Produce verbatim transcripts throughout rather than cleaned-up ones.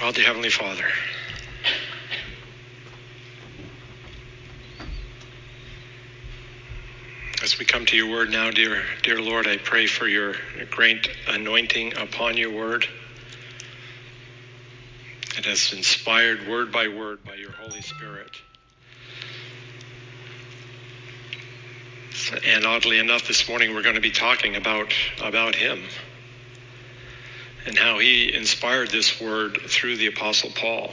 Well, dear Heavenly Father, as we come to your word now, dear, dear Lord, I pray for your great anointing upon your word. It has inspired word by word by your Holy Spirit. And oddly enough, this morning we're going to be talking about, about him and how he inspired this word through the Apostle Paul.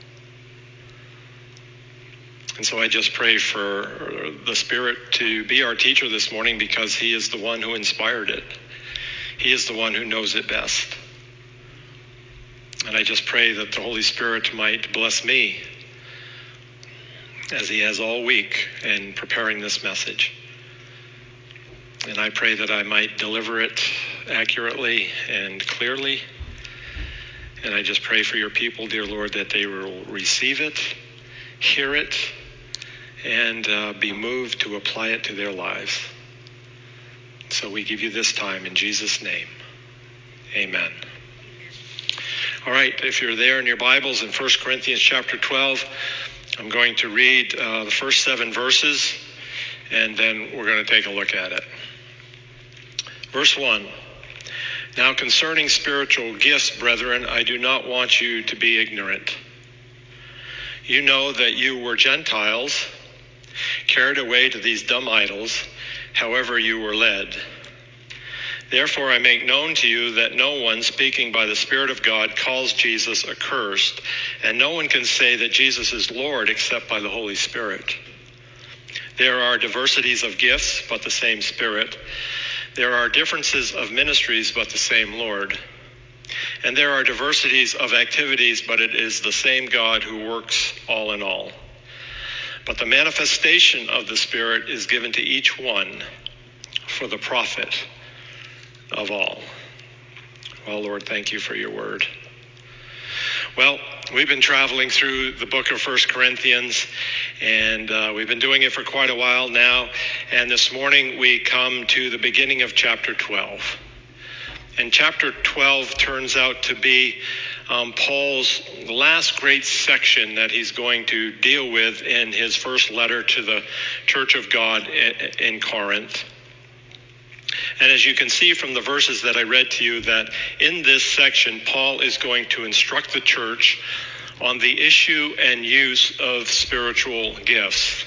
And so I just pray for the Spirit to be our teacher this morning, because he is the one who inspired it. He is the one who knows it best. And I just pray that the Holy Spirit might bless me, as he has all week, in preparing this message. And I pray that I might deliver it accurately and clearly. And I just pray for your people, dear Lord, that they will receive it, hear it, and uh, be moved to apply it to their lives. So we give you this time in Jesus' name. Amen. All right, if you're there in your Bibles in First Corinthians chapter twelve, I'm going to read uh, the first seven verses, and then we're going to take a look at it. Verse one, now concerning spiritual gifts, brethren, I do not want you to be ignorant. You know that you were Gentiles, carried away to these dumb idols, however you were led. Therefore I make known to you that no one speaking by the Spirit of God calls Jesus accursed, and no one can say that Jesus is Lord except by the Holy Spirit. There are diversities of gifts, but the same Spirit. There are differences of ministries, but the same Lord. And there are diversities of activities, but it is the same God who works all in all. But the manifestation of the Spirit is given to each one for the profit of all. Well, Lord, thank you for your word. Well, we've been traveling through the book of First Corinthians, and uh, we've been doing it for quite a while now. And this morning we come to the beginning of chapter twelve. And chapter twelve turns out to be um, Paul's last great section that he's going to deal with in his first letter to the Church of God in, in Corinth. And as you can see from the verses that I read to you, that in this section, Paul is going to instruct the church on the issue and use of spiritual gifts.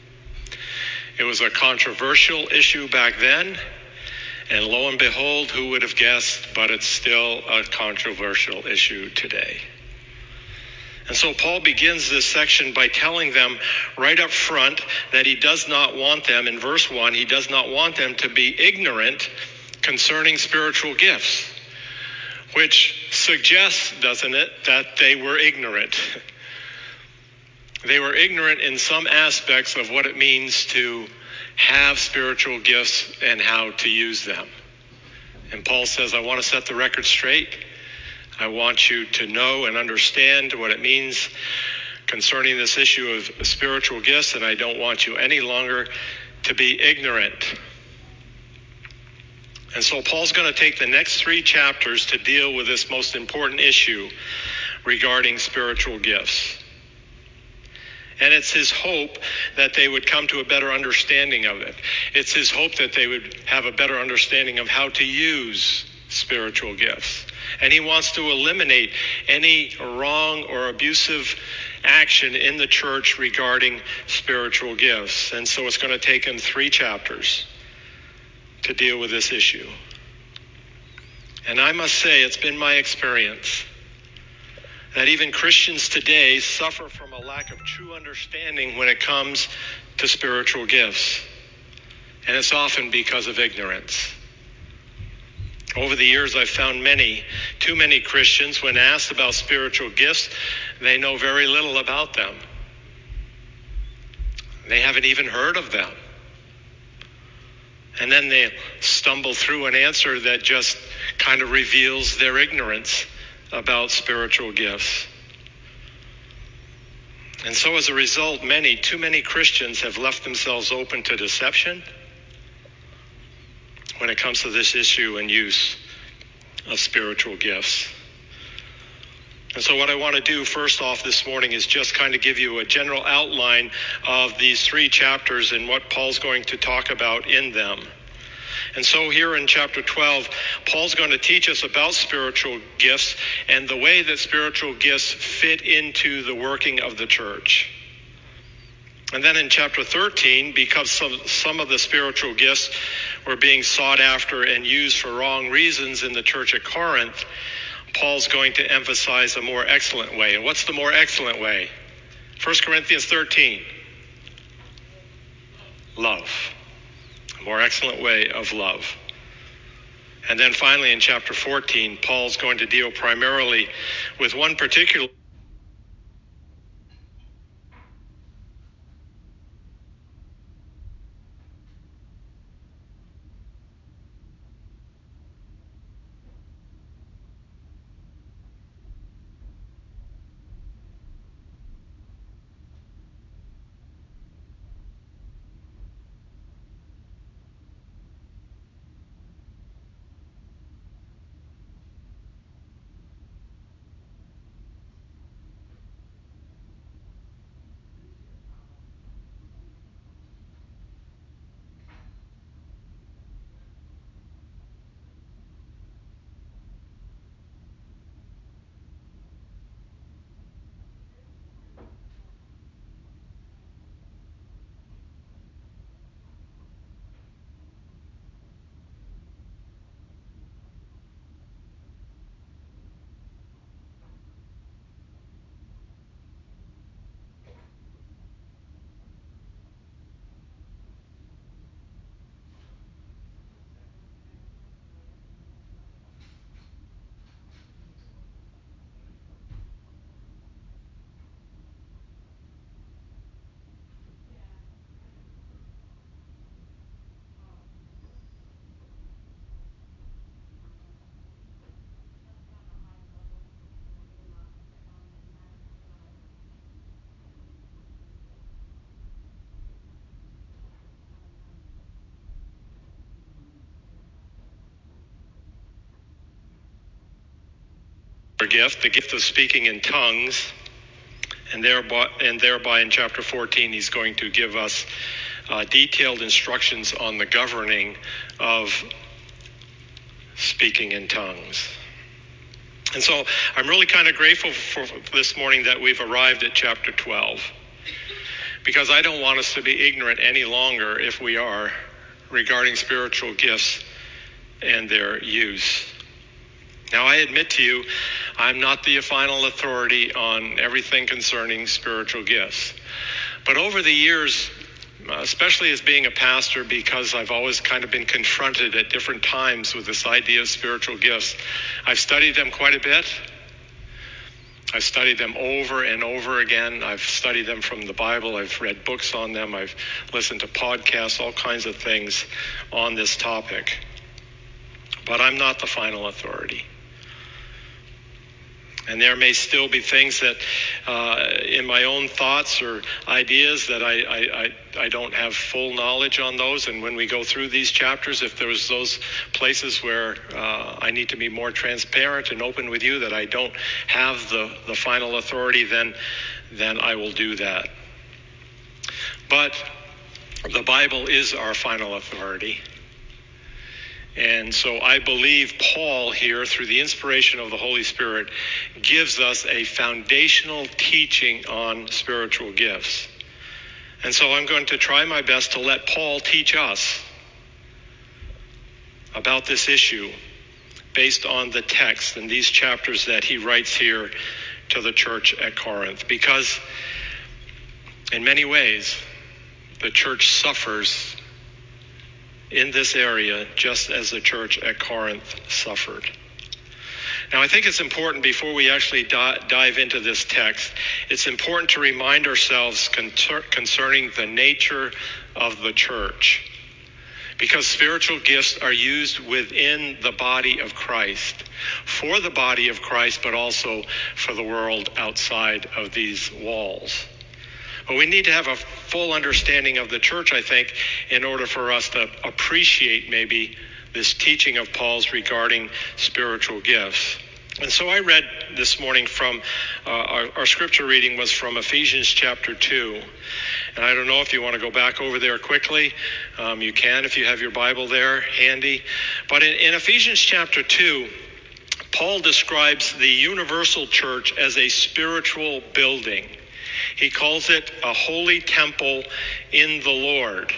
It was a controversial issue back then, and lo and behold, who would have guessed, but it's still a controversial issue today. And so Paul begins this section by telling them right up front that he does not want them, in verse one, he does not want them to be ignorant concerning spiritual gifts, which suggests, doesn't it, that they were ignorant. They were ignorant in some aspects of what it means to have spiritual gifts and how to use them. And Paul says, I want to set the record straight. I want you to know and understand what it means concerning this issue of spiritual gifts, and I don't want you any longer to be ignorant. And so Paul's going to take the next three chapters to deal with this most important issue regarding spiritual gifts. And it's his hope that they would come to a better understanding of it. It's his hope that they would have a better understanding of how to use spiritual gifts. And he wants to eliminate any wrong or abusive action in the church regarding spiritual gifts. And so it's going to take him three chapters to deal with this issue. And I must say, it's been my experience that even Christians today suffer from a lack of true understanding when it comes to spiritual gifts. And it's often because of ignorance. Over the years, I've found many, too many Christians, when asked about spiritual gifts, they know very little about them. They haven't even heard of them. And then they stumble through an answer that just kind of reveals their ignorance about spiritual gifts. And so as a result, many, too many Christians have left themselves open to deception when it comes to this issue and use of spiritual gifts. And so what I want to do first off this morning is just kind of give you a general outline of these three chapters and what Paul's going to talk about in them. And so here in chapter twelve, Paul's going to teach us about spiritual gifts and the way that spiritual gifts fit into the working of the church. And then in chapter thirteen, because some, some of the spiritual gifts were being sought after and used for wrong reasons in the church at Corinth, Paul's going to emphasize a more excellent way. And what's the more excellent way? First Corinthians thirteen. Love. A more excellent way of love. And then finally in chapter fourteen, Paul's going to deal primarily with one particular gift, the gift of speaking in tongues, and thereby, and thereby in chapter fourteen, he's going to give us uh, detailed instructions on the governing of speaking in tongues. And so I'm really kind of grateful for this morning that we've arrived at chapter twelve, because I don't want us to be ignorant any longer, if we are, regarding spiritual gifts and their use. Now, I admit to you, I'm not the final authority on everything concerning spiritual gifts. But over the years, especially as being a pastor, because I've always kind of been confronted at different times with this idea of spiritual gifts, I've studied them quite a bit. I've studied them over and over again. I've studied them from the Bible. I've read books on them. I've listened to podcasts, all kinds of things on this topic. But I'm not the final authority. And there may still be things that uh, in my own thoughts or ideas that I, I, I, I don't have full knowledge on those. And when we go through these chapters, if there's those places where uh, I need to be more transparent and open with you that I don't have the, the final authority, then, then I will do that. But the Bible is our final authority. And so I believe Paul here, through the inspiration of the Holy Spirit, gives us a foundational teaching on spiritual gifts. And so I'm going to try my best to let Paul teach us about this issue based on the text and these chapters that he writes here to the church at Corinth. Because in many ways, the church suffers in this area, just as the church at Corinth suffered. Now, I think it's important, before we actually di- dive into this text, it's important to remind ourselves con- concerning the nature of the church. Because spiritual gifts are used within the body of Christ, for the body of Christ, but also for the world outside of these walls. But we need to have a full understanding of the church, I think, in order for us to appreciate maybe this teaching of Paul's regarding spiritual gifts. And so I read this morning from, uh, our, our scripture reading was from Ephesians chapter two. And I don't know if you want to go back over there quickly. Um, you can if you have your Bible there handy. But in, in Ephesians chapter two, Paul describes the universal church as a spiritual building. He calls it a holy temple in the Lord.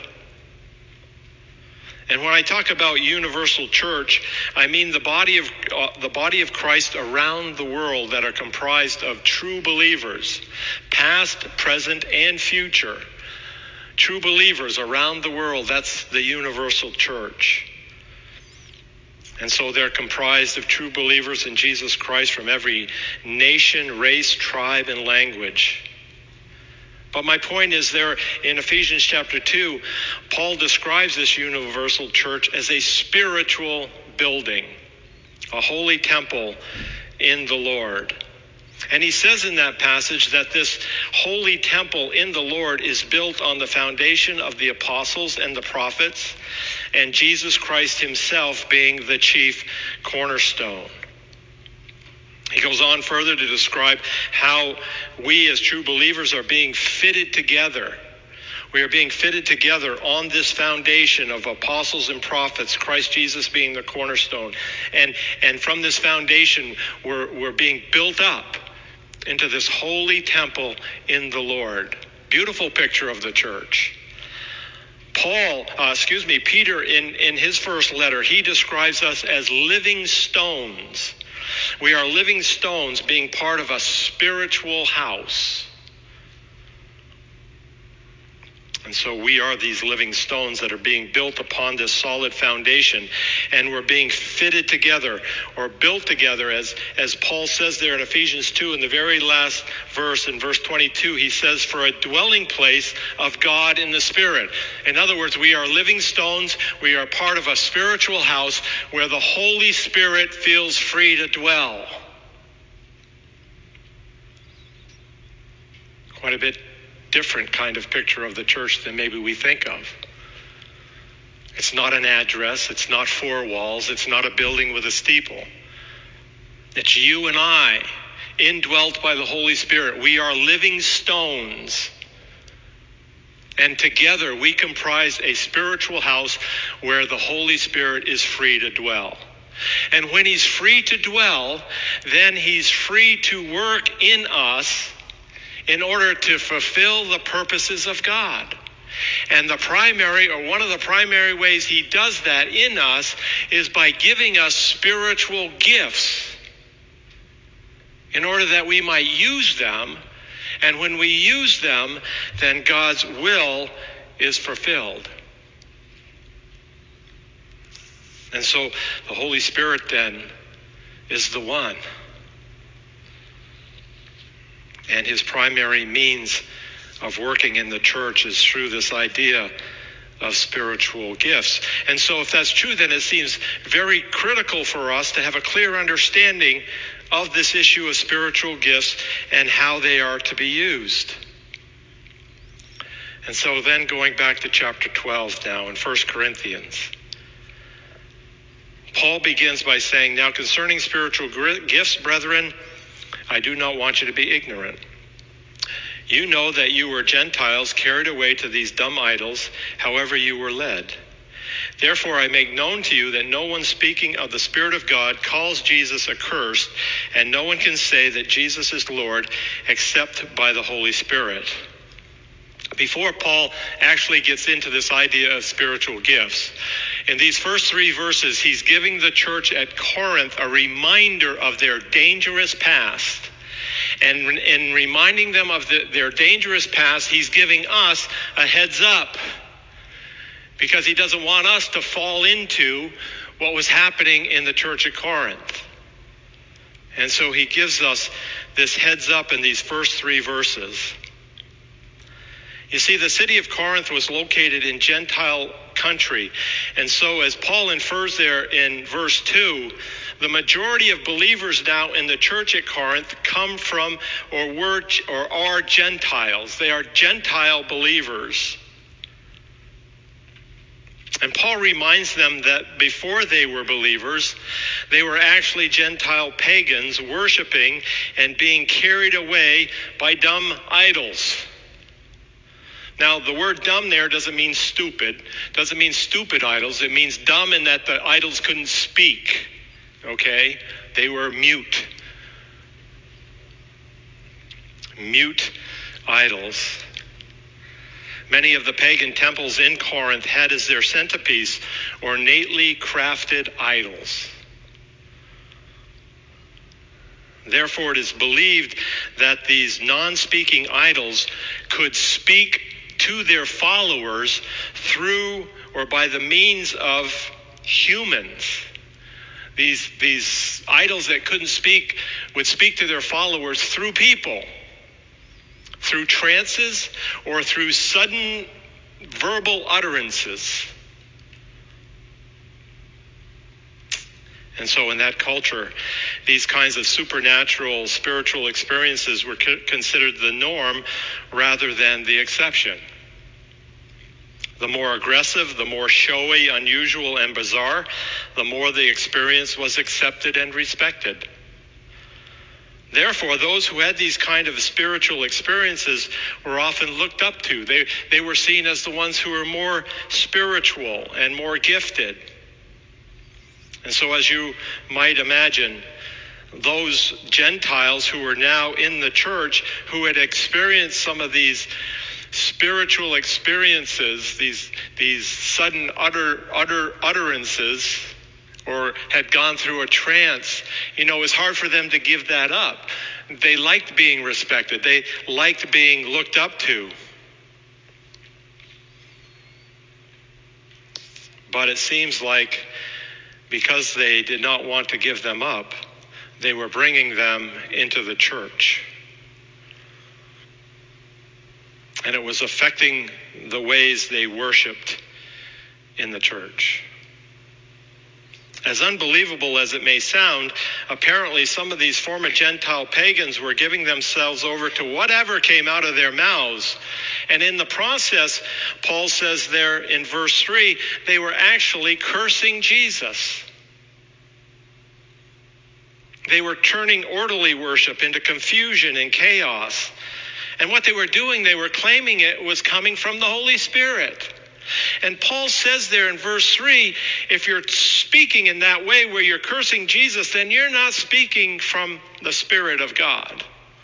And when I talk about universal church, I mean the body of uh, the body of Christ around the world that are comprised of true believers, past, present, and future. True believers around the world, that's the universal church. And so they're comprised of true believers in Jesus Christ from every nation, race, tribe, and language. But my point is there in Ephesians chapter two, Paul describes this universal church as a spiritual building, a holy temple in the Lord. And he says in that passage that this holy temple in the Lord is built on the foundation of the apostles and the prophets, and Jesus Christ himself being the chief cornerstone. He goes on further to describe how we as true believers are being fitted together. We are being fitted together on this foundation of apostles and prophets, Christ Jesus being the cornerstone. And, and from this foundation, we're, we're being built up into this holy temple in the Lord. Beautiful picture of the church. Paul, uh, excuse me, Peter, in, in his first letter, he describes us as living stones. We are living stones being part of a spiritual house. And so we are these living stones that are being built upon this solid foundation, and we're being fitted together or built together, as, as Paul says there in Ephesians two, in the very last verse, in verse twenty-two, he says, for a dwelling place of God in the Spirit. In other words, we are living stones. We are part of a spiritual house where the Holy Spirit feels free to dwell. Quite a bit different kind of picture of the church than maybe we think of. It's not an address. It's not four walls. It's not a building with a steeple. It's you and I, indwelt by the Holy Spirit. We are living stones. And together we comprise a spiritual house where the Holy Spirit is free to dwell. And when he's free to dwell, then he's free to work in us in order to fulfill the purposes of God. And the primary, or one of the primary ways he does that in us is by giving us spiritual gifts in order that we might use them. And when we use them, then God's will is fulfilled. And so the Holy Spirit then is the one. And his primary means of working in the church is through this idea of spiritual gifts. And so if that's true, then it seems very critical for us to have a clear understanding of this issue of spiritual gifts and how they are to be used. And so then going back to chapter twelve now in First Corinthians, Paul begins by saying, now concerning spiritual gifts, brethren, I do not want you to be ignorant. You know that you were Gentiles carried away to these dumb idols, however you were led. Therefore I make known to you that no one speaking of the Spirit of God calls Jesus accursed, and no one can say that Jesus is Lord except by the Holy Spirit. Before Paul actually gets into this idea of spiritual gifts, in these first three verses, he's giving the church at Corinth a reminder of their dangerous past. And in reminding them of the, their dangerous past, he's giving us a heads up, because he doesn't want us to fall into what was happening in the church at Corinth. And so he gives us this heads up in these first three verses. You see, the city of Corinth was located in Gentile country. And so as Paul infers there in verse two, the majority of believers now in the church at Corinth come from or were or are Gentiles. They are Gentile believers. And Paul reminds them that before they were believers, they were actually Gentile pagans worshiping and being carried away by dumb idols. Now, the word dumb there doesn't mean stupid, doesn't mean stupid idols. It means dumb in that the idols couldn't speak, okay? They were mute. Mute idols. Many of the pagan temples in Corinth had as their centerpiece ornately crafted idols. Therefore, it is believed that these non-speaking idols could speak to their followers through or by the means of humans. These, these idols that couldn't speak would speak to their followers through people, through trances or through sudden verbal utterances. And so in that culture, these kinds of supernatural spiritual experiences were co- considered the norm rather than the exception. The more aggressive, the more showy, unusual, and bizarre, the more the experience was accepted and respected. Therefore, those who had these kind of spiritual experiences were often looked up to. They, they were seen as the ones who were more spiritual and more gifted. And so, as you might imagine, those Gentiles who were now in the church, who had experienced some of these spiritual experiences, these, these sudden utter, utter utterances, or had gone through a trance, you know, it was hard for them to give that up. They liked being respected. They liked being looked up to. But it seems like because they did not want to give them up, they were bringing them into the church. And it was affecting the ways they worshiped in the church. As unbelievable as it may sound, apparently some of these former Gentile pagans were giving themselves over to whatever came out of their mouths. And in the process, Paul says there in verse three, they were actually cursing Jesus. They were turning orderly worship into confusion and chaos. And what they were doing, they were claiming it was coming from the Holy Spirit. And Paul says there in verse three, if you're speaking in that way where you're cursing Jesus, then you're not speaking from the Spirit of God.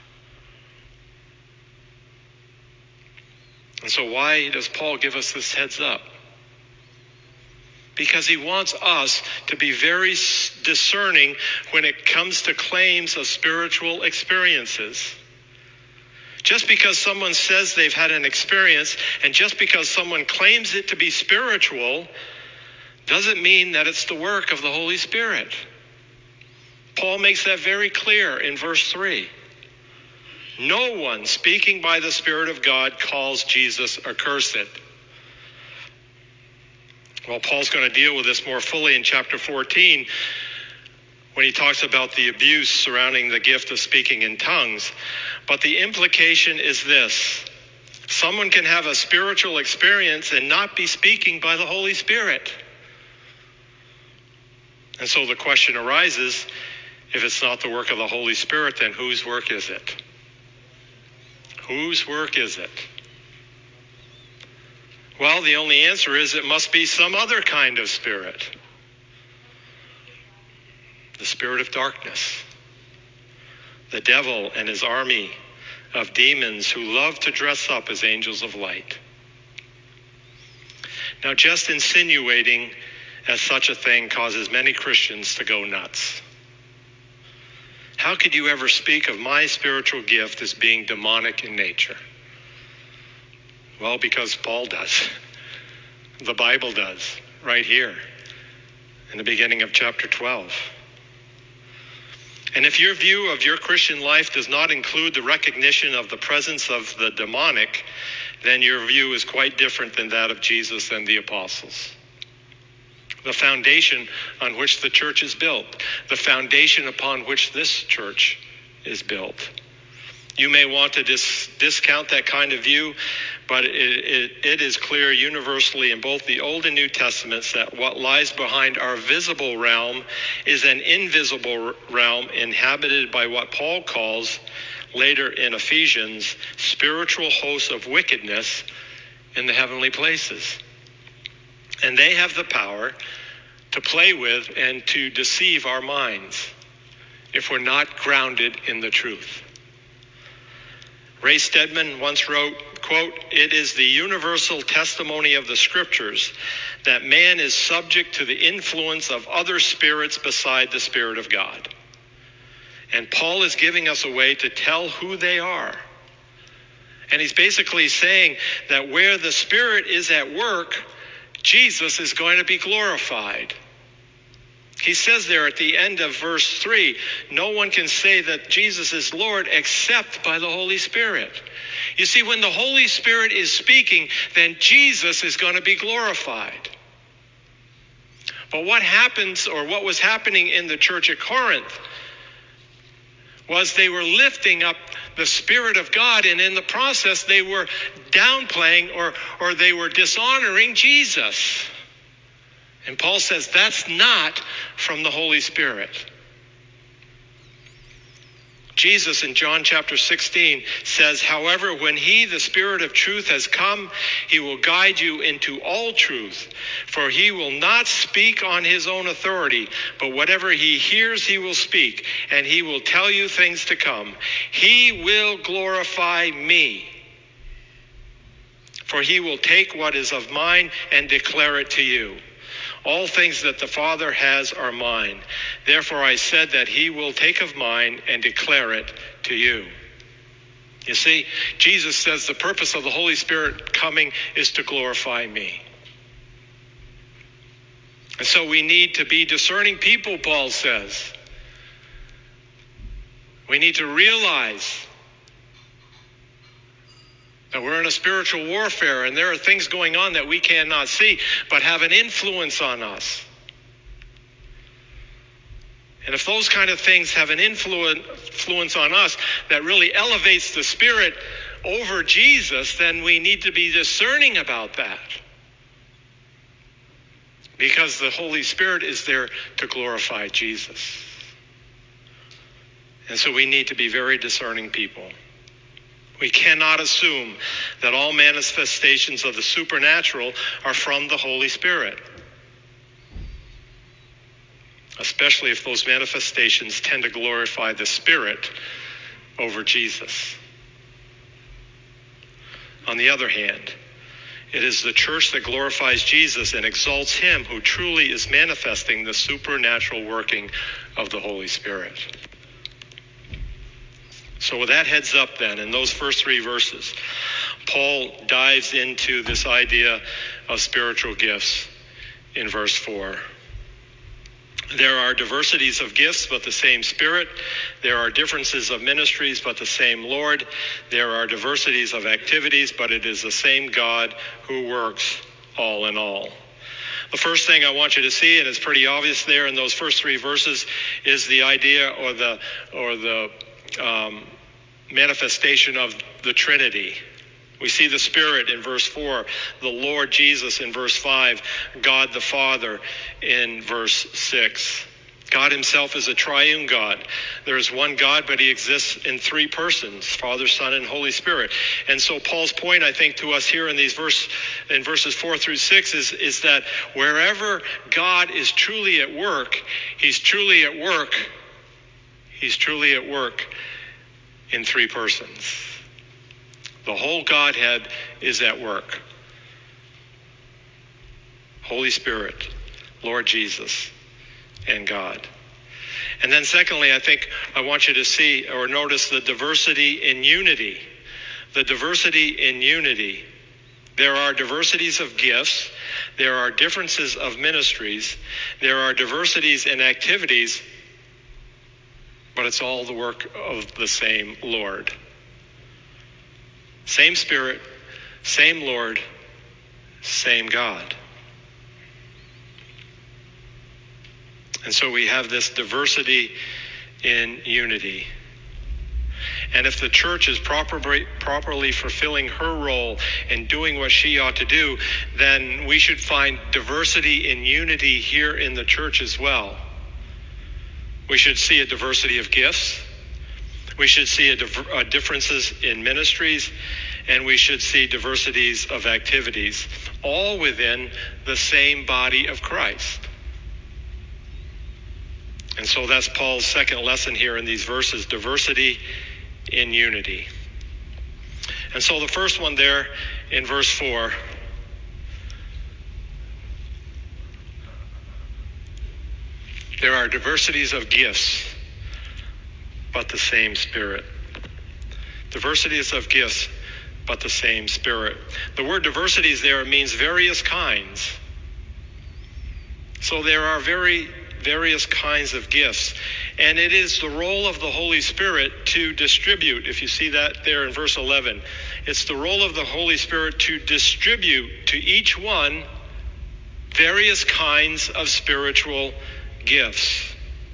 And so why does Paul give us this heads up? Because he wants us to be very discerning when it comes to claims of spiritual experiences. Just because someone says they've had an experience, and just because someone claims it to be spiritual, doesn't mean that it's the work of the Holy Spirit. Paul makes that very clear in verse three. No one speaking by the Spirit of God calls Jesus accursed. Well, Paul's going to deal with this more fully in chapter fourteen when he talks about the abuse surrounding the gift of speaking in tongues. But the implication is this: someone can have a spiritual experience and not be speaking by the Holy Spirit. And so the question arises, if it's not the work of the Holy Spirit, then whose work is it? Whose work is it? Well, the only answer is it must be some other kind of spirit. The spirit of darkness. The devil and his army of demons who love to dress up as angels of light. Now, just insinuating as such a thing causes many Christians to go nuts. How could you ever speak of my spiritual gift as being demonic in nature? Well, because Paul does. The Bible does, right here in the beginning of chapter twelve. And if your view of your Christian life does not include the recognition of the presence of the demonic, then your view is quite different than that of Jesus and the apostles. The foundation on which the church is built, the foundation upon which this church is built. You may want to dis- discount that kind of view, But it, it, it is clear universally in both the Old and New Testaments that what lies behind our visible realm is an invisible realm inhabited by what Paul calls later in Ephesians, spiritual hosts of wickedness in the heavenly places. And they have the power to play with and to deceive our minds if we're not grounded in the truth. Ray Stedman once wrote, quote, "It is the universal testimony of the scriptures that man is subject to the influence of other spirits beside the Spirit of God. And Paul is giving us a way to tell who they are." And he's basically saying that where the Spirit is at work, Jesus is going to be glorified. He says there at the end of verse three, no one can say that Jesus is Lord except by the Holy Spirit. You see, when the Holy Spirit is speaking, then Jesus is going to be glorified. But what happens, or what was happening in the church at Corinth, was they were lifting up the Spirit of God, and in the process they were downplaying or, or they were dishonoring Jesus. And Paul says that's not from the Holy Spirit. Jesus in John chapter sixteen says, "However, when he, the Spirit of truth, has come, he will guide you into all truth. For he will not speak on his own authority, but whatever he hears he will speak, and he will tell you things to come. He will glorify me. For he will take what is of mine and declare it to you. All things that the Father has are mine. Therefore I said that he will take of mine and declare it to you." You see, Jesus says the purpose of the Holy Spirit coming is to glorify me. And so we need to be discerning people, Paul says. We need to realize that we're in a spiritual warfare and there are things going on that we cannot see but have an influence on us. And if those kind of things have an influence on us that really elevates the Spirit over Jesus, then we need to be discerning about that. Because the Holy Spirit is there to glorify Jesus. And so we need to be very discerning people. We cannot assume that all manifestations of the supernatural are from the Holy Spirit, especially if those manifestations tend to glorify the Spirit over Jesus. On the other hand, it is the church that glorifies Jesus and exalts him who truly is manifesting the supernatural working of the Holy Spirit. So with that heads up then, in those first three verses, Paul dives into this idea of spiritual gifts in verse four. There are diversities of gifts, but the same Spirit. There are differences of ministries, but the same Lord. There are diversities of activities, but it is the same God who works all in all. The first thing I want you to see, and it's pretty obvious there in those first three verses, is the idea or the or the um, manifestation of the Trinity. We see the Spirit in verse four, the Lord Jesus in verse five, God the Father in verse six. God himself is a triune God. There is one God, but he exists in three persons, Father, Son, and Holy Spirit. And so Paul's point, I think, to us here in these verse, in verses four through six is, is that wherever God is truly at work, he's truly at work, he's truly at work in three persons. The whole Godhead is at work. Holy Spirit, Lord Jesus, and God. And then secondly, I think I want you to see or notice the diversity in unity. The diversity in unity. There are diversities of gifts. There are differences of ministries. There are diversities in activities. But it's all the work of the same Lord. Same Spirit, same Lord, same God. And so we have this diversity in unity. And if the church is properly, properly fulfilling her role and doing what she ought to do, then we should find diversity in unity here in the church as well. We should see a diversity of gifts. We should see a div- uh, differences in ministries, and we should see diversities of activities, all within the same body of Christ. And so that's Paul's second lesson here in these verses, diversity in unity. And so the first one there in verse four, there are diversities of gifts, but the same Spirit. Diversities of gifts, but the same Spirit. The word diversities there means various kinds. So there are very various kinds of gifts. And it is the role of the Holy Spirit to distribute. If you see that there in verse eleven, it's the role of the Holy Spirit to distribute to each one various kinds of spiritual gifts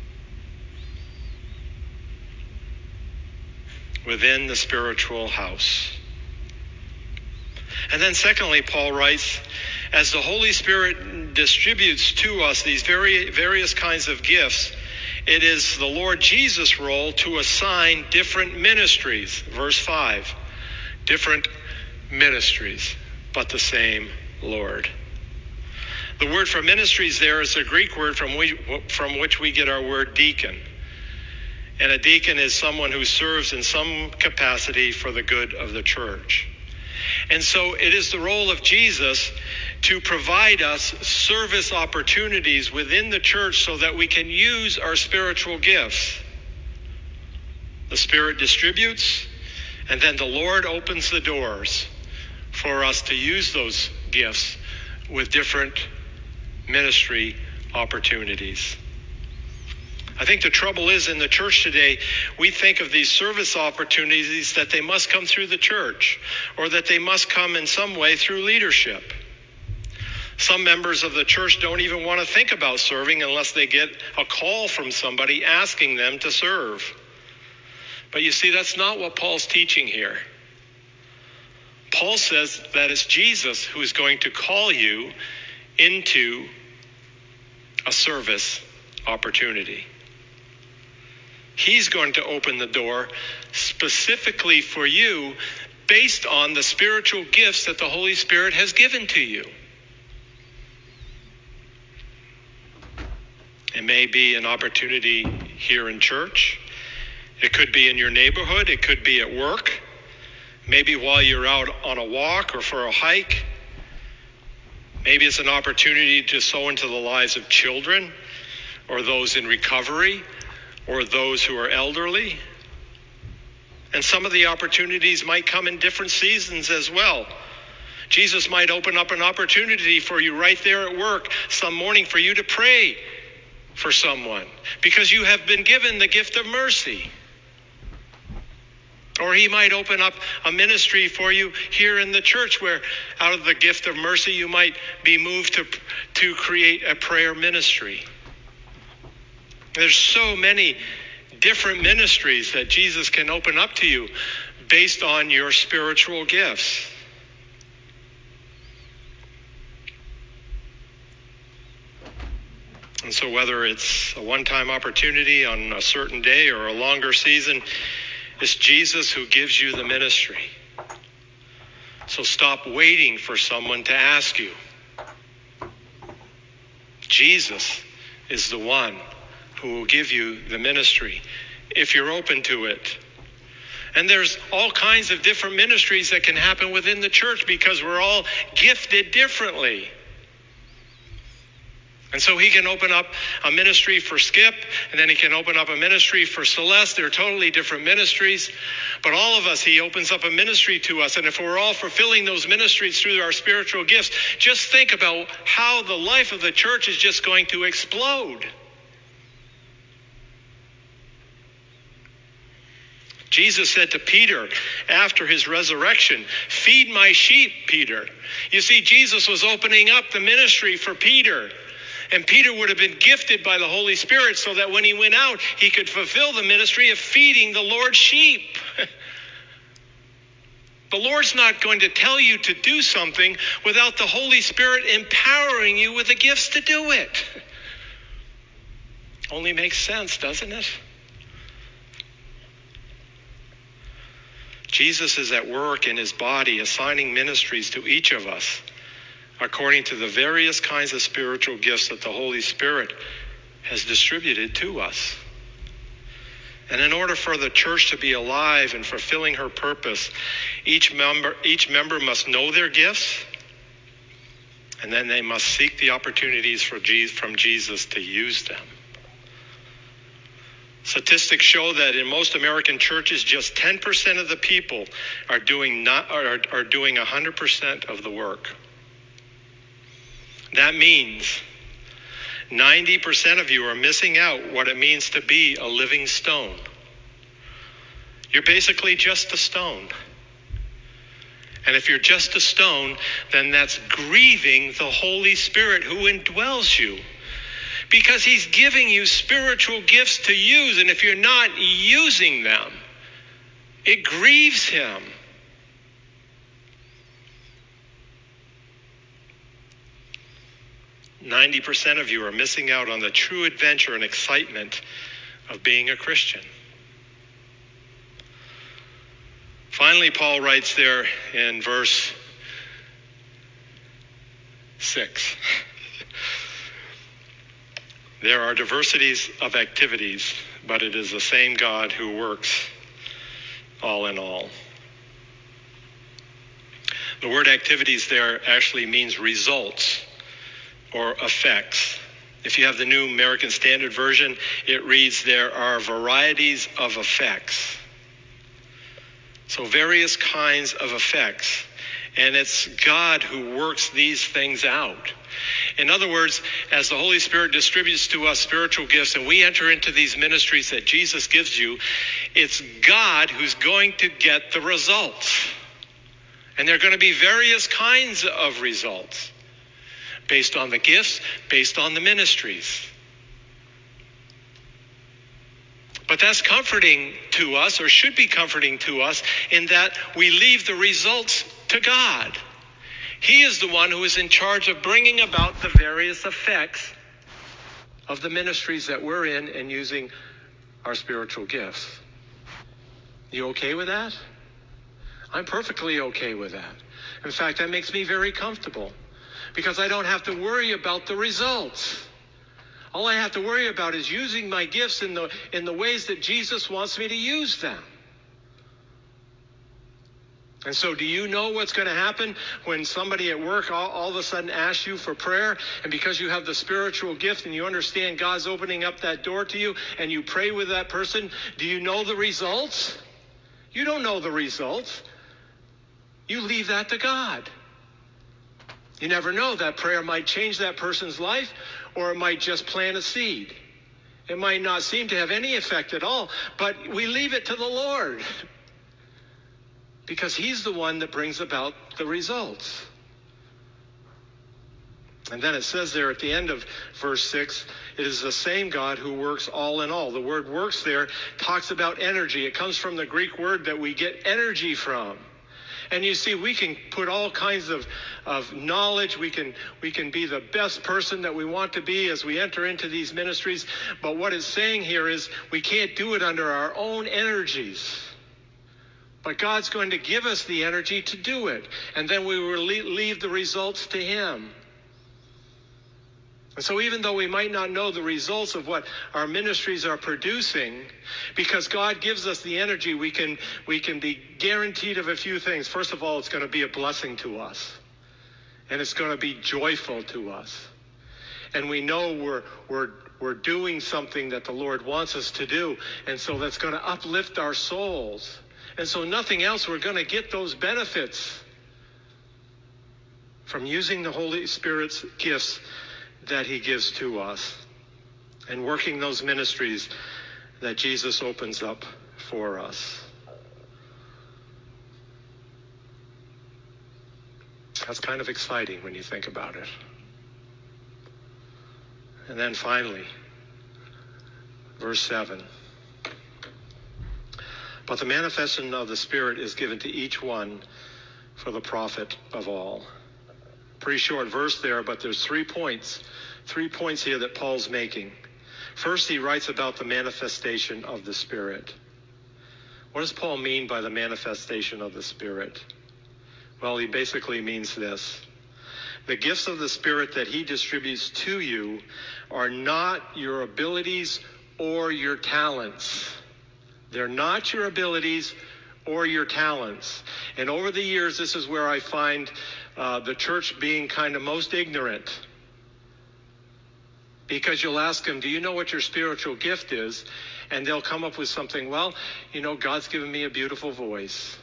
within the spiritual house. And then secondly, Paul writes, as the Holy Spirit distributes to us these very various kinds of gifts, it is the Lord Jesus' role to assign different ministries. Verse five, different ministries, but the same Lord. The word for ministries there is a Greek word from we, from which we get our word deacon. And a deacon is someone who serves in some capacity for the good of the church. And so it is the role of Jesus to provide us service opportunities within the church so that we can use our spiritual gifts. The Spirit distributes, and then the Lord opens the doors for us to use those gifts with different ministry opportunities. I think the trouble is in the church today, we think of these service opportunities that they must come through the church or that they must come in some way through leadership. Some members of the church don't even want to think about serving unless they get a call from somebody asking them to serve. But you see, that's not what Paul's teaching here. Paul says that it's Jesus who is going to call you into a service opportunity. He's going to open the door specifically for you based on the spiritual gifts that the Holy Spirit has given to you. It may be an opportunity here in church. It could be in your neighborhood. It could be at work. Maybe while you're out on a walk or for a hike. Maybe it's an opportunity to sow into the lives of children or those in recovery or those who are elderly. And some of the opportunities might come in different seasons as well. Jesus might open up an opportunity for you right there at work some morning for you to pray for someone because you have been given the gift of mercy. Or he might open up a ministry for you here in the church where out of the gift of mercy you might be moved to, to create a prayer ministry. There's so many different ministries that Jesus can open up to you based on your spiritual gifts. And so whether it's a one-time opportunity on a certain day or a longer season, it's Jesus who gives you the ministry. So stop waiting for someone to ask you. Jesus is the one who will give you the ministry if you're open to it. And there's all kinds of different ministries that can happen within the church because we're all gifted differently. And so he can open up a ministry for Skip, and then he can open up a ministry for Celeste. They're totally different ministries. But all of us, he opens up a ministry to us. And if we're all fulfilling those ministries through our spiritual gifts, just think about how the life of the church is just going to explode. Jesus said to Peter after his resurrection, "Feed my sheep, Peter." You see, Jesus was opening up the ministry for Peter. And Peter would have been gifted by the Holy Spirit so that when he went out, he could fulfill the ministry of feeding the Lord's sheep. The Lord's not going to tell you to do something without the Holy Spirit empowering you with the gifts to do it. Only makes sense, doesn't it? Jesus is at work in his body, assigning ministries to each of us according to the various kinds of spiritual gifts that the Holy Spirit has distributed to us. And in order for the church to be alive and fulfilling her purpose, each member, each member must know their gifts, and then they must seek the opportunities for Jesus, from Jesus to use them. Statistics show that in most American churches, just ten percent of the people are doing not are, are doing one hundred percent of the work. That means ninety percent of you are missing out what it means to be a living stone. You're basically just a stone. And if you're just a stone, then that's grieving the Holy Spirit who indwells you. Because he's giving you spiritual gifts to use, and if you're not using them, it grieves him. ninety percent of you are missing out on the true adventure and excitement of being a Christian. Finally, Paul writes there in verse six, there are diversities of activities, but it is the same God who works all in all. The word activities there actually means results or effects. If you have the New American Standard Version, it reads, there are varieties of effects. So various kinds of effects. And it's God who works these things out. In other words, as the Holy Spirit distributes to us spiritual gifts and we enter into these ministries that Jesus gives you, it's God who's going to get the results. And there are going to be various kinds of results based on the gifts, based on the ministries. But that's comforting to us, or should be comforting to us, in that we leave the results to God. He is the one who is in charge of bringing about the various effects of the ministries that we're in and using our spiritual gifts. You okay with that? I'm perfectly okay with that. In fact, that makes me very comfortable because I don't have to worry about the results. All I have to worry about is using my gifts in the in the ways that Jesus wants me to use them. And so do you know what's going to happen when somebody at work all, all of a sudden asks you for prayer, and because you have the spiritual gift and you understand God's opening up that door to you and you pray with that person, do you know the results? You don't know the results. You leave that to God. You never know. That prayer might change that person's life, or it might just plant a seed. It might not seem to have any effect at all, but we leave it to the Lord because he's the one that brings about the results. And then it says there at the end of verse six, it is the same God who works all in all. The word works there talks about energy. It comes from the Greek word that we get energy from. And you see, we can put all kinds of, of knowledge. We can we can be the best person that we want to be as we enter into these ministries. But what it's saying here is we can't do it under our own energies. But God's going to give us the energy to do it. And then we will leave the results to him. And so even though we might not know the results of what our ministries are producing, because God gives us the energy, we can we can be guaranteed of a few things. First of all, it's going to be a blessing to us. And it's going to be joyful to us. And we know we're we're we're doing something that the Lord wants us to do. And so that's going to uplift our souls. And so nothing else, we're going to get those benefits from using the Holy Spirit's gifts that he gives to us and working those ministries that Jesus opens up for us. That's kind of exciting when you think about it. And then finally, verse seven. But the manifestation of the Spirit is given to each one for the profit of all. Pretty short verse there, but there's three points. Three points here that Paul's making. First, he writes about the manifestation of the Spirit. What does Paul mean by the manifestation of the Spirit? Well, he basically means this. The gifts of the Spirit that he distributes to you are not your abilities or your talents. They're not your abilities or your talents. And over the years, this is where I find uh, the church being kind of most ignorant. Because you'll ask them, do you know what your spiritual gift is? And they'll come up with something, well, you know, God's given me a beautiful voice.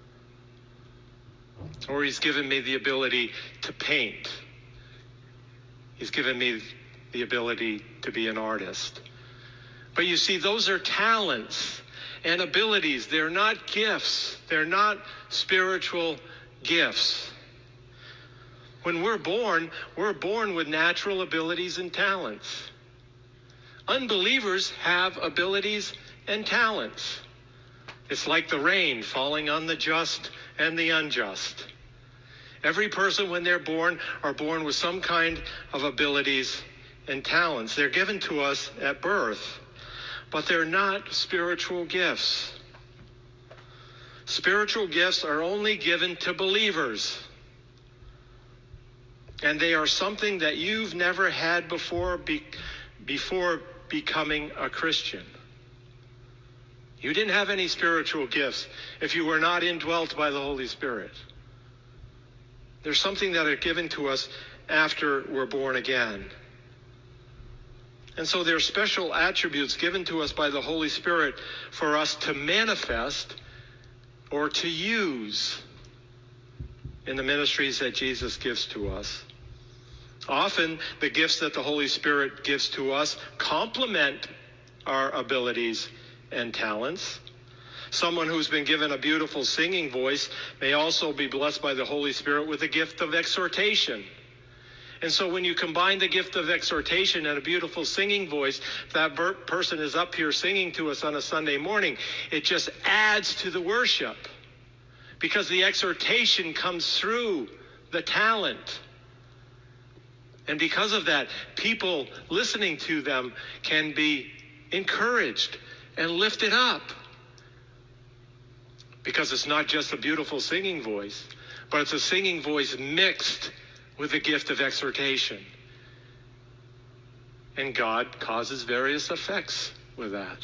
Or he's given me the ability to paint. He's given me the ability to be an artist. But you see, those are talents and abilities. They're not gifts. They're not spiritual gifts. When we're born, we're born with natural abilities and talents. Unbelievers have abilities and talents. It's like the rain falling on the just and the unjust. Every person, when they're born, are born with some kind of abilities and talents. They're given to us at birth, but they're not spiritual gifts. Spiritual gifts are only given to believers. And they are something that you've never had before, be, before becoming a Christian. You didn't have any spiritual gifts if you were not indwelt by the Holy Spirit. There's something that are given to us after we're born again. And so there are special attributes given to us by the Holy Spirit for us to manifest or to use in the ministries that Jesus gives to us. Often, the gifts that the Holy Spirit gives to us complement our abilities and talents. Someone who's been given a beautiful singing voice may also be blessed by the Holy Spirit with the gift of exhortation. And so when you combine the gift of exhortation and a beautiful singing voice, that per- person is up here singing to us on a Sunday morning, it just adds to the worship. Because the exhortation comes through the talent. And because of that, people listening to them can be encouraged and lifted up. Because it's not just a beautiful singing voice, but it's a singing voice mixed with the gift of exhortation. And God causes various effects with that.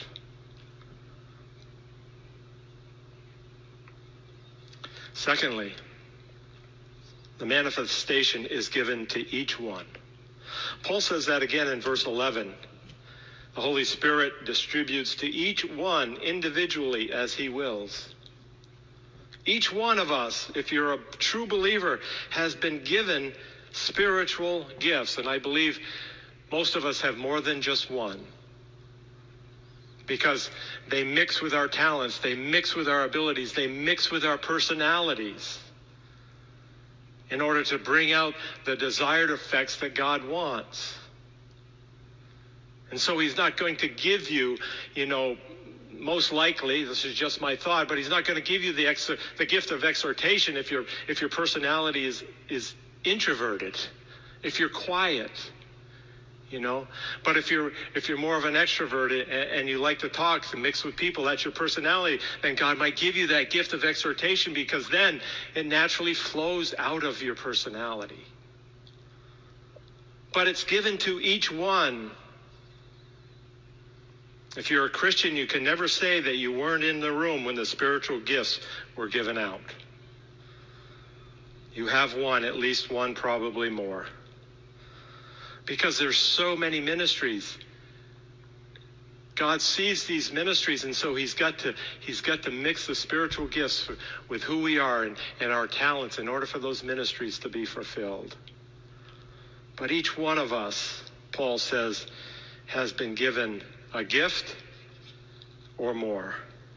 Secondly, the manifestation is given to each one. Paul says that again in verse eleven. The Holy Spirit distributes to each one individually as he wills. Each one of us, if you're a true believer, has been given spiritual gifts. And I believe most of us have more than just one. Because they mix with our talents, they mix with our abilities, they mix with our personalities in order to bring out the desired effects that God wants. And so he's not going to give you, you know, most likely, this is just my thought, but he's not going to give you the ex- the gift of exhortation if your if your personality is is introverted, if you're quiet, you know. But if you're if you're more of an extrovert and, and you like to talk and mix with people, that's your personality, then God might give you that gift of exhortation, because then it naturally flows out of your personality. But it's given to each one. If you're a Christian, you can never say that you weren't in the room when the spiritual gifts were given out. You have one, at least one, probably more. Because there's so many ministries. God sees these ministries, and so he's got to he's got to mix the spiritual gifts with who we are and, and our talents in order for those ministries to be fulfilled. But each one of us, Paul says, has been given a gift or more.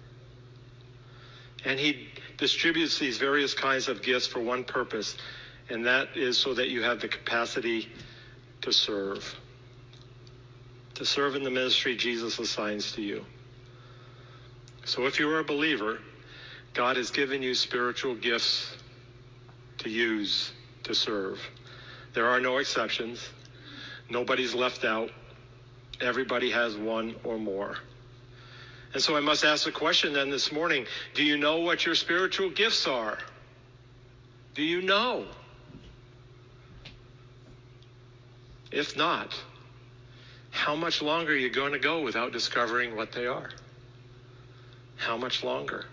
And he distributes these various kinds of gifts for one purpose, and that is so that you have the capacity to serve. to serve in the ministry Jesus assigns to you. So if you are a believer, God has given you spiritual gifts to use to serve. There are no exceptions. Nobody's left out. Everybody has one or more. And so I must ask the question then this morning, do you know what your spiritual gifts are? Do you know? If not, how much longer are you going to go without discovering what they are? How much longer?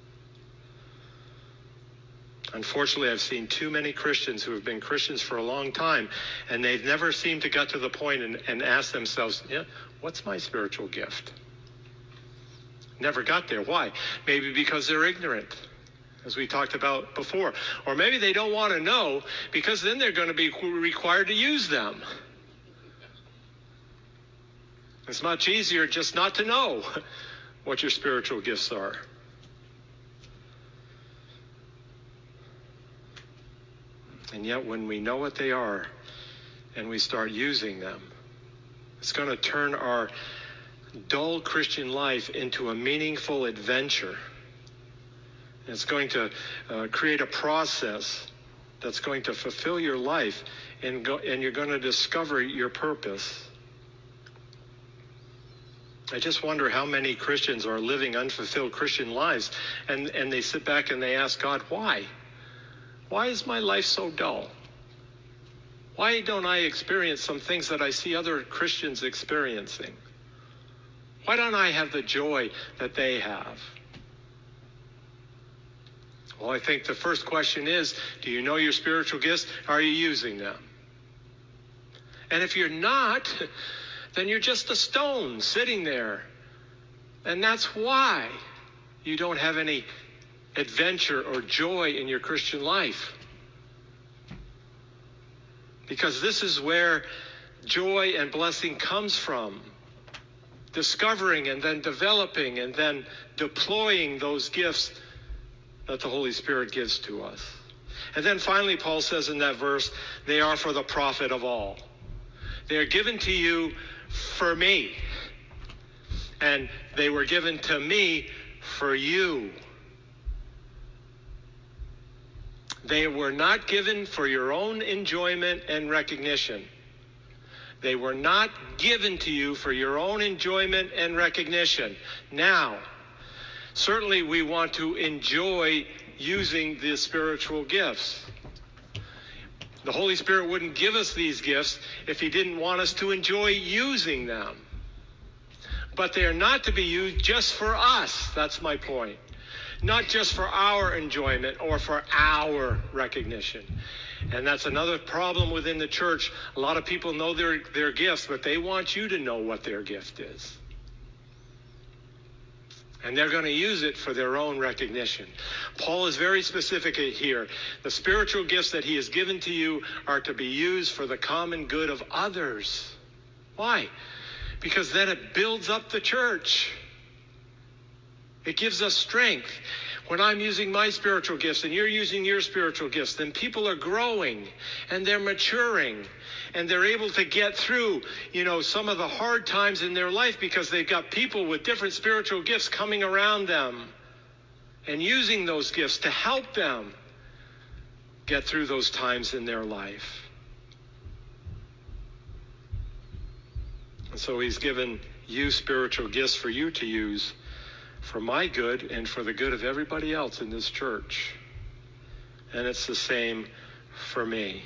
Unfortunately, I've seen too many Christians who have been Christians for a long time, and they've never seemed to get to the point and, and ask themselves, yeah, what's my spiritual gift? Never got there. Why? Maybe because they're ignorant, as we talked about before. Or maybe they don't want to know, because then they're going to be required to use them. It's much easier just not to know what your spiritual gifts are. And yet when we know what they are and we start using them, it's going to turn our dull Christian life into a meaningful adventure. It's going to uh, create a process that's going to fulfill your life, and, go, and you're going to discover your purpose. I just wonder how many Christians are living unfulfilled Christian lives, and, and they sit back and they ask God, why? Why is my life so dull? Why don't I experience some things that I see other Christians experiencing? Why don't I have the joy that they have? Well, I think the first question is, do you know your spiritual gifts? Are you using them? And if you're not, then you're just a stone sitting there. And that's why you don't have any adventure or joy in your Christian life. Because this is where joy and blessing comes from. Discovering and then developing and then deploying those gifts that the Holy Spirit gives to us. And then finally, Paul says in that verse, they are for the profit of all. They are given to you for me. And they were given to me for you. They were not given for your own enjoyment and recognition. They were not given to you for your own enjoyment and recognition. Now, certainly we want to enjoy using the spiritual gifts. The Holy Spirit wouldn't give us these gifts if he didn't want us to enjoy using them. But they are not to be used just for us. That's my point. Not just for our enjoyment or for our recognition. And that's another problem within the church. A lot of people know their, their gifts, but they want you to know what their gift is. And they're going to use it for their own recognition. Paul is very specific here. The spiritual gifts that he has given to you are to be used for the common good of others. Why? Because then it builds up the church. It gives us strength. When I'm using my spiritual gifts and you're using your spiritual gifts, then people are growing and they're maturing and they're able to get through, you know, some of the hard times in their life because they've got people with different spiritual gifts coming around them and using those gifts to help them get through those times in their life. And so he's given you spiritual gifts for you to use for my good and for the good of everybody else in this church. And it's the same for me.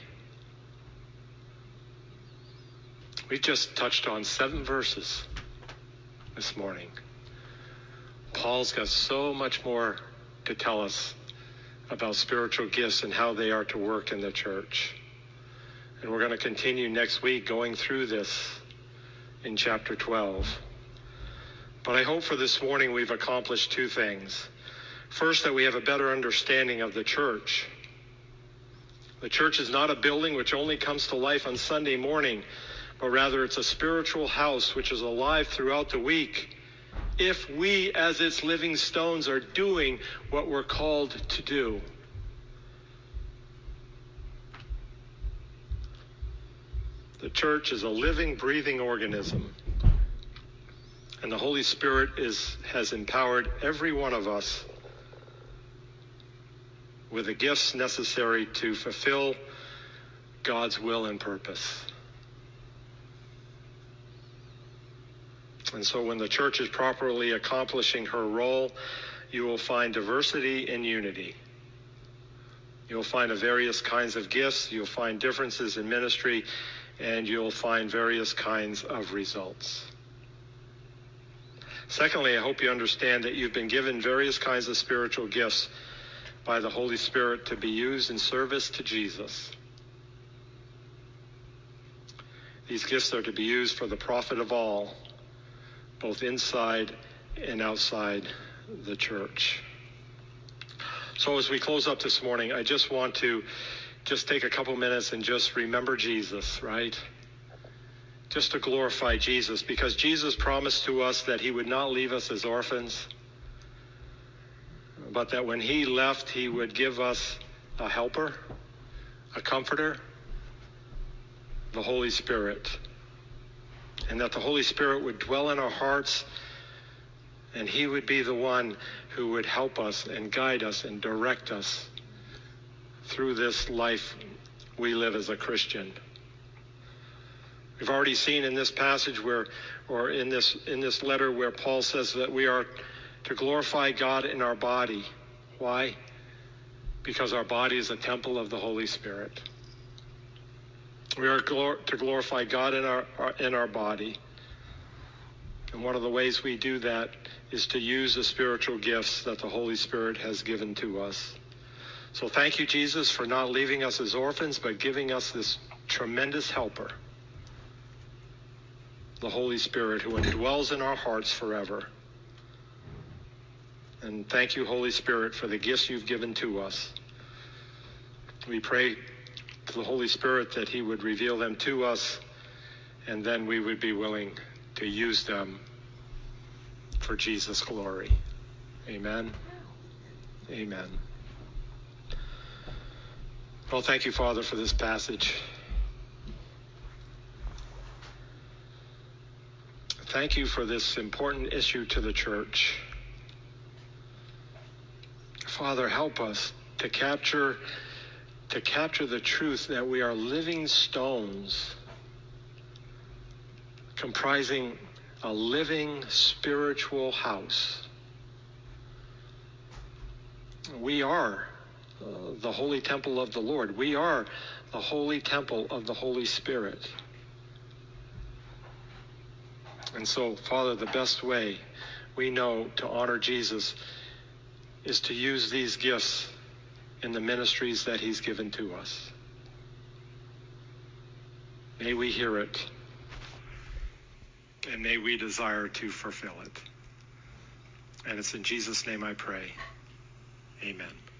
We just touched on seven verses this morning. Paul's got so much more to tell us about spiritual gifts and how they are to work in the church. And we're going to continue next week going through this in chapter twelve. But I hope for this morning we've accomplished two things. First, that we have a better understanding of the church. The church is not a building which only comes to life on Sunday morning, but rather it's a spiritual house which is alive throughout the week, if we as its living stones are doing what we're called to do. The church is a living, breathing organism And the Holy Spirit is, has empowered every one of us with the gifts necessary to fulfill God's will and purpose. And so when the church is properly accomplishing her role, you will find diversity in unity. You'll find various kinds of gifts, you'll find differences in ministry, and you'll find various kinds of results. Secondly, I hope you understand that you've been given various kinds of spiritual gifts by the Holy Spirit to be used in service to Jesus. These gifts are to be used for the profit of all, both inside and outside the church. So as we close up this morning, I just want to just take a couple minutes and just remember Jesus, right? Just to glorify Jesus, because Jesus promised to us that he would not leave us as orphans, but that when he left, he would give us a helper, a comforter, the Holy Spirit. And that the Holy Spirit would dwell in our hearts, and he would be the one who would help us and guide us and direct us through this life we live as a Christian. We've already seen in this passage where, or in this in this letter where Paul says that we are to glorify God in our body. Why? Because our body is a temple of the Holy Spirit. We are glor- to glorify God in our, our in our body. And one of the ways we do that is to use the spiritual gifts that the Holy Spirit has given to us. So thank you, Jesus, for not leaving us as orphans, but giving us this tremendous helper, the Holy Spirit, who indwells in our hearts forever. And thank you, Holy Spirit, for the gifts you've given to us. We pray to the Holy Spirit that he would reveal them to us, and then we would be willing to use them for Jesus' glory. Amen. Amen. Well, thank you, Father, for this passage. Thank you for this important issue to the church. Father, help us to capture to capture the truth that we are living stones comprising a living spiritual house. We are uh, the holy temple of the Lord. We are the holy temple of the Holy Spirit. And so, Father, the best way we know to honor Jesus is to use these gifts in the ministries that he's given to us. May we hear it, and may we desire to fulfill it. And it's in Jesus' name I pray. Amen.